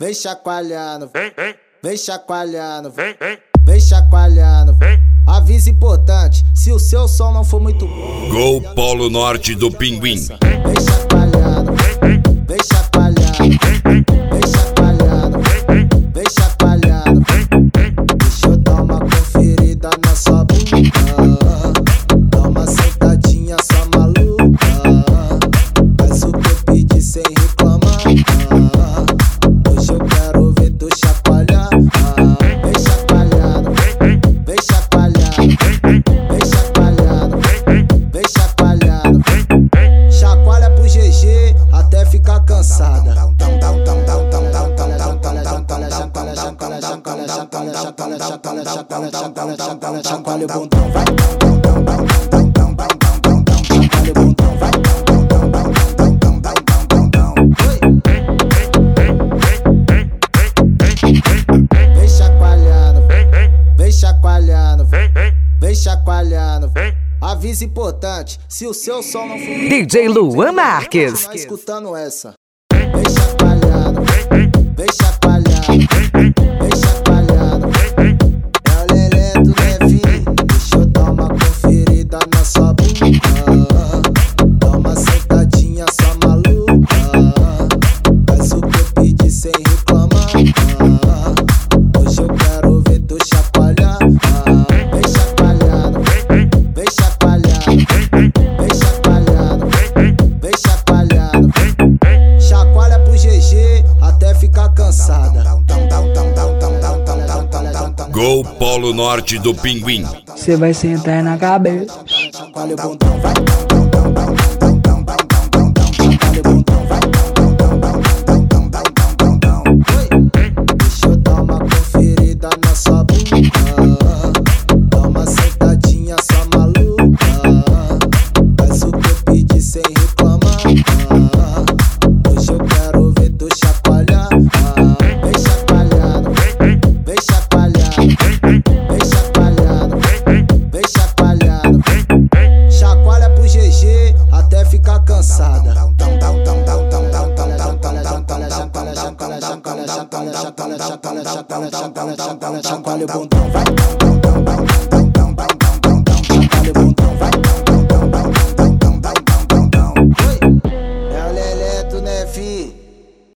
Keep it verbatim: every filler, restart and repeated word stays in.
vem chacoalhando, vem, vem, vem chacoalhando, vem, vem, vem chacoalhando, vem. Aviso importante, se o seu som não for muito bom. Gol Polo Norte do Pinguim. Vem chacoalhando, vem, vem chacoalhando, vem, vem chacoalhando, vem, vem chacoalhando, vem. Deixa eu dar uma conferida na sua bunda. Dá uma sentadinha só maluca. Faz o que eu pedi sem reclamar. Hoje eu quero ver tu chacoalhar. Vem chacoalhando, vem chacoalhando, vem chacoalhando, vem chacoalhando. Chacoalha pro G G até ficar cansada. Chacoalha o bundão, vai. Chacoalha o bundão, vai. Vem chacoalhando, vem chacoalhando, vem chacoalhando. Aviso importante, se o seu som não for D J Luan Marques. tá escutando essa. Vem chacoalhando, vem chacoalhando, vem chacoalhando. É o lelé do Levi, deixa eu dar uma conferida na sua bunda. Dá uma sentadinha só maluca. Faz o que eu pedi sem reclamar. Hoje eu quero ver tu chacoalhar. Vem chacoalhando, vem chacoalhando, vem chacoalhando, vem chacoalhando. Chacoalha pro G G até ficar cansada. Gol Polo Norte do Pinguim. Cê vai sentar na cabeça. Chacoalha o bundão, vai. Chacoalha o bundão, vai. Deixa eu dar uma conferida na sua bunda. Dá uma sentadinha só maluca. Faz o que eu pedi sem reclamar. Hoje eu quero ver tu chacoalhar. Vem chacoalhando, vem chacoalhando, vem chacoalhando, vem chacoalhando. Chacoalha pro G G até ficar cansada. Chacoalha o bundão, vai.